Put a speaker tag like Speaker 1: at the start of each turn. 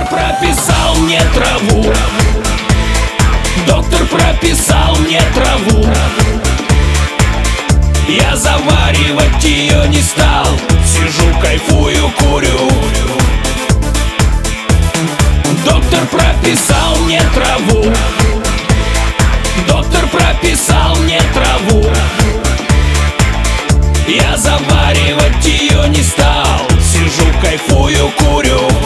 Speaker 1: прописал мне траву. Доктор прописал мне траву. Я заваривать ее не стал. Сижу, кайфую, курю. Доктор прописал мне траву. Доктор прописал мне траву. Я заваривать ее не стал. Сижу, кайфую, курю.